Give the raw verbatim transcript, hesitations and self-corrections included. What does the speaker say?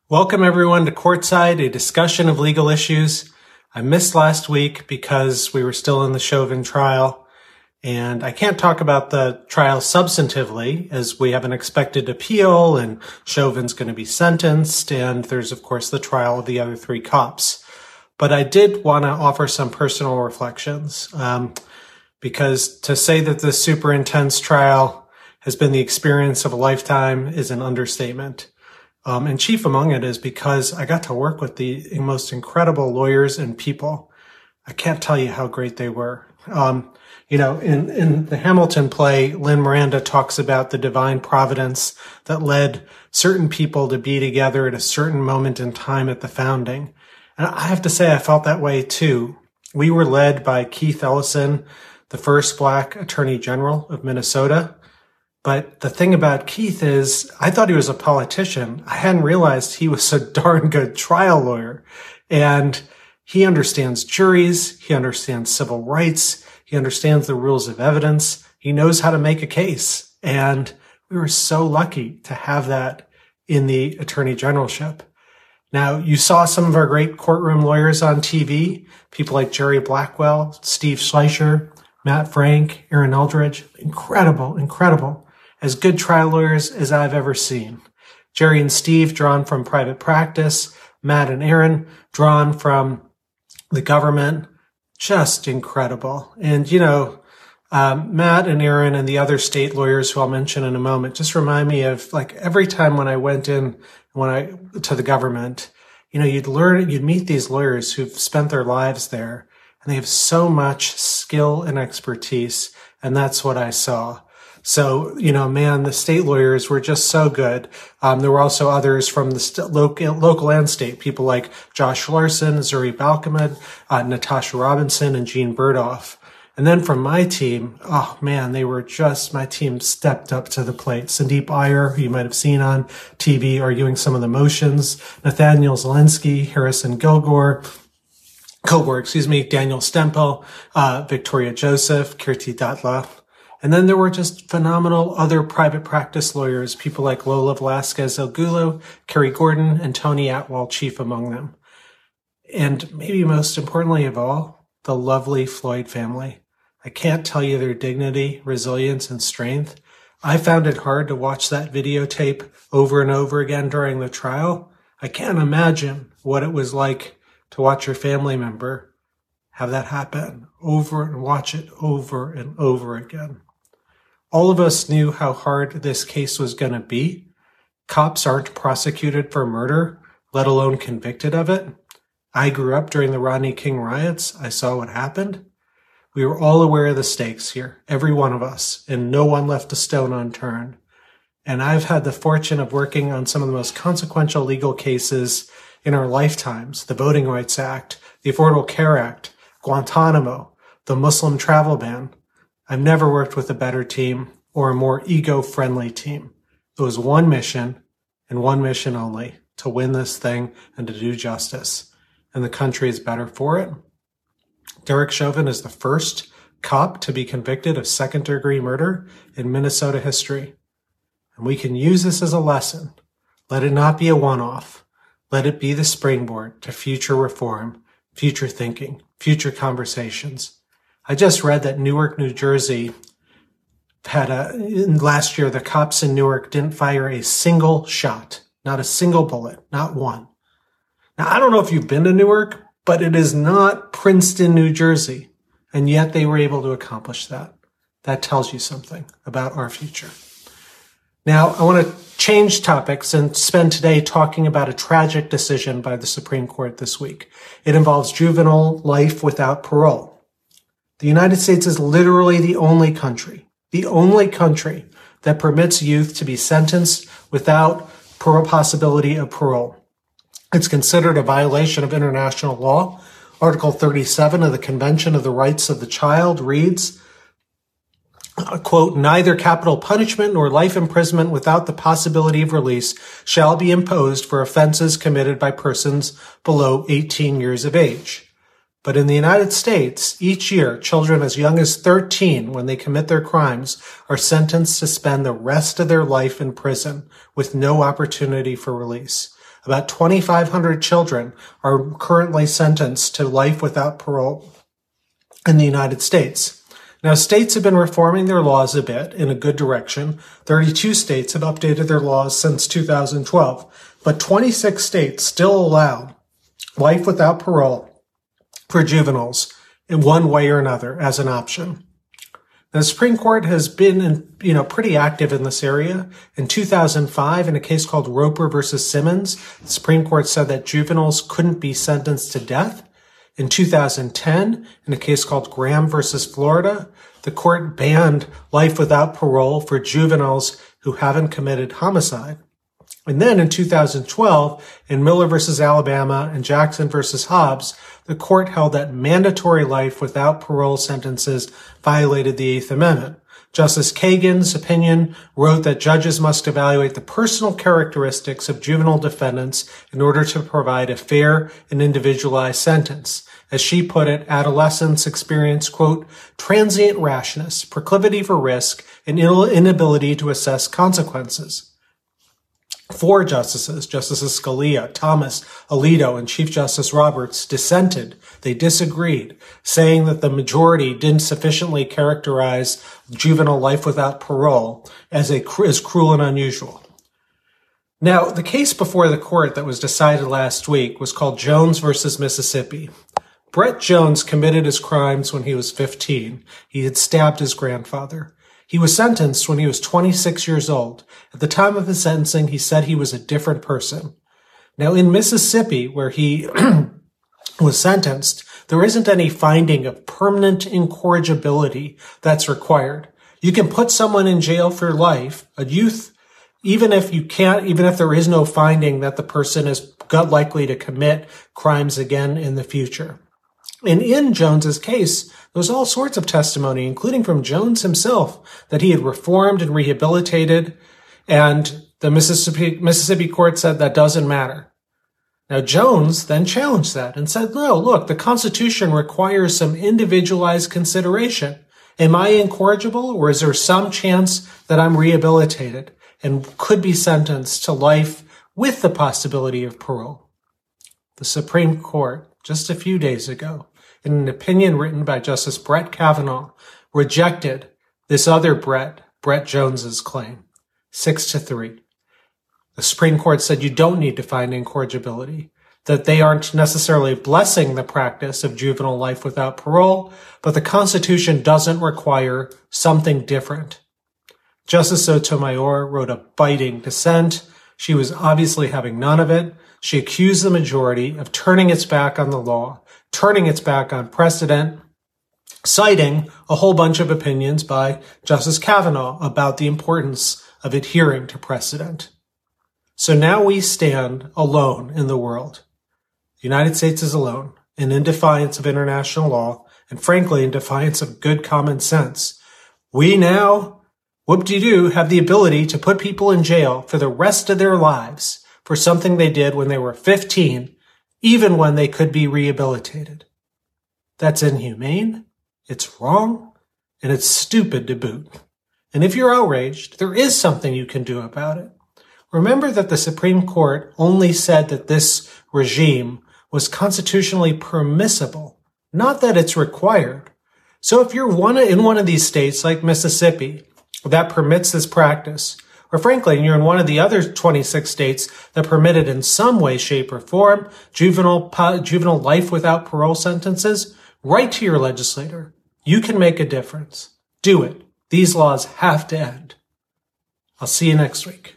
Welcome everyone to Courtside, a discussion of legal issues. I missed last week because we were still in the Chauvin trial, and I can't talk about the trial substantively as we have an expected appeal and Chauvin's going to be sentenced, and there's of course the trial of the other three cops. But I did want to offer some personal reflections, um, because to say that this super intense trial has been the experience of a lifetime is an understatement. Um, and chief among it is because I got to work with the most incredible lawyers and people. I can't tell you how great they were. Um, you know, in, in the Hamilton play, Lin Miranda talks about the divine providence that led certain people to be together at a certain moment in time at the founding. And I have to say, I felt that way too. We were led by Keith Ellison, the first Black Attorney General of Minnesota. But the thing about Keith is I thought he was a politician. I hadn't realized he was a darn good trial lawyer. And he understands juries. He understands civil rights. He understands the rules of evidence. He knows how to make a case. And we were so lucky to have that in the attorney generalship. Now, you saw some of our great courtroom lawyers on T V, people like Jerry Blackwell, Steve Schleicher, Matt Frank, Aaron Eldridge. Incredible, incredible. As good trial lawyers as I've ever seen. Jerry and Steve drawn from private practice, Matt and Aaron drawn from the government, just incredible. And, you know, um, Matt and Aaron and the other state lawyers who I'll mention in a moment just remind me of like every time when I went in when I to the government, you know, you'd learn, you'd meet these lawyers who've spent their lives there and they have so much skill and expertise. And that's what I saw. So, you know, man, the state lawyers were just so good. Um, there were also others from the st- local, local and state, people like Josh Larson, Zuri Balkamid, uh, Natasha Robinson, and Gene Burdoff. And then from my team, oh man, they were just, my team stepped up to the plate. Sandeep Iyer, who you might have seen on T V arguing some of the motions, Nathaniel Zelensky, Harrison Kilgore, Kilgore, excuse me, Daniel Stempel, uh, Victoria Joseph, Kirti Datla. And then there were just phenomenal other private practice lawyers, people like Lola Velasquez Elgulo, Kerry Gordon, and Tony Atwell, chief among them. And maybe most importantly of all, the lovely Floyd family. I can't tell you their dignity, resilience, and strength. I found it hard to watch that videotape over and over again during the trial. I can't imagine what it was like to watch your family member have that happen over and watch it over and over again. All of us knew how hard this case was going to be. Cops aren't prosecuted for murder, let alone convicted of it. I grew up during the Rodney King riots. I saw what happened. We were all aware of the stakes here, every one of us, and no one left a stone unturned. And I've had the fortune of working on some of the most consequential legal cases in our lifetimes, the Voting Rights Act, the Affordable Care Act, Guantanamo, the Muslim travel ban. I've never worked with a better team or a more ego-friendly team. It was one mission and one mission only, to win this thing and to do justice. And the country is better for it. Derek Chauvin is the first cop to be convicted of second-degree murder in Minnesota history. And we can use this as a lesson. Let it not be a one-off. Let it be the springboard to future reform, future thinking, future conversations. I just read that Newark, New Jersey had a, last year, the cops in Newark didn't fire a single shot, not a single bullet, not one. Now, I don't know if you've been to Newark, but it is not Princeton, New Jersey. And yet they were able to accomplish that. That tells you something about our future. Now, I want to change topics and spend today talking about a tragic decision by the Supreme Court this week. It involves juvenile life without parole. The United States is literally the only country, the only country that permits youth to be sentenced without possibility of parole. It's considered a violation of international law. Article thirty-seven of the Convention of the Rights of the Child reads, quote, neither capital punishment nor life imprisonment without the possibility of release shall be imposed for offenses committed by persons below eighteen years of age. But in the United States, each year, children as young as thirteen, when they commit their crimes, are sentenced to spend the rest of their life in prison with no opportunity for release. About twenty-five hundred children are currently sentenced to life without parole in the United States. Now, states have been reforming their laws a bit in a good direction. thirty-two states have updated their laws since two thousand twelve, but twenty-six states still allow life without parole for juveniles in one way or another as an option. The Supreme Court has been, you know, pretty active in this area. In two thousand five, in a case called Roper versus Simmons, the Supreme Court said that juveniles couldn't be sentenced to death. In two thousand ten, in a case called Graham versus Florida, the court banned life without parole for juveniles who haven't committed homicide. And then in two thousand twelve, in Miller versus Alabama and Jackson versus Hobbs, the court held that mandatory life without parole sentences violated the Eighth Amendment. Justice Kagan's opinion wrote that judges must evaluate the personal characteristics of juvenile defendants in order to provide a fair and individualized sentence. As she put it, adolescents experience, quote, transient rashness, proclivity for risk, and inability to assess consequences. Four justices, Justices Scalia, Thomas, Alito, and Chief Justice Roberts, dissented. They disagreed, saying that the majority didn't sufficiently characterize juvenile life without parole as a as cruel and unusual. Now, the case before the court that was decided last week was called Jones versus Mississippi. Brett Jones committed his crimes when he was fifteen. He had stabbed his grandfather. He was sentenced when he was twenty-six years old. At the time of his sentencing, he said he was a different person. Now, in Mississippi, where he was sentenced, there isn't any finding of permanent incorrigibility that's required. You can put someone in jail for life, a youth, even if you can't, even if there is no finding that the person is likely to commit crimes again in the future. And in Jones's case, there was all sorts of testimony, including from Jones himself, that he had reformed and rehabilitated, and the Mississippi, Mississippi court said that doesn't matter. Now, Jones then challenged that and said, no, look, the Constitution requires some individualized consideration. Am I incorrigible, or is there some chance that I'm rehabilitated and could be sentenced to life with the possibility of parole? The Supreme Court, just a few days ago, in an opinion written by Justice Brett Kavanaugh, rejected this other Brett, Brett Jones's claim, six to three. The Supreme Court said you don't need to find incorrigibility, that they aren't necessarily blessing the practice of juvenile life without parole, but the Constitution doesn't require something different. Justice Sotomayor wrote a biting dissent. She was obviously having none of it. She accused the majority of turning its back on the law, turning its back on precedent, citing a whole bunch of opinions by Justice Kavanaugh about the importance of adhering to precedent. So now we stand alone in the world. The United States is alone, and in defiance of international law, and frankly, in defiance of good common sense. We now, whoop-de-doo, have the ability to put people in jail for the rest of their lives for something they did when they were fifteen, even when they could be rehabilitated. That's inhumane, it's wrong, and it's stupid to boot. And if you're outraged, there is something you can do about it. Remember that the Supreme Court only said that this regime was constitutionally permissible, not that it's required. So if you're one in one of these states like Mississippi that permits this practice, or frankly, you're in one of the other twenty-six states that permit it in some way, shape, or form, juvenile, juvenile life without parole sentences, write to your legislator. You can make a difference. Do it. These laws have to end. I'll see you next week.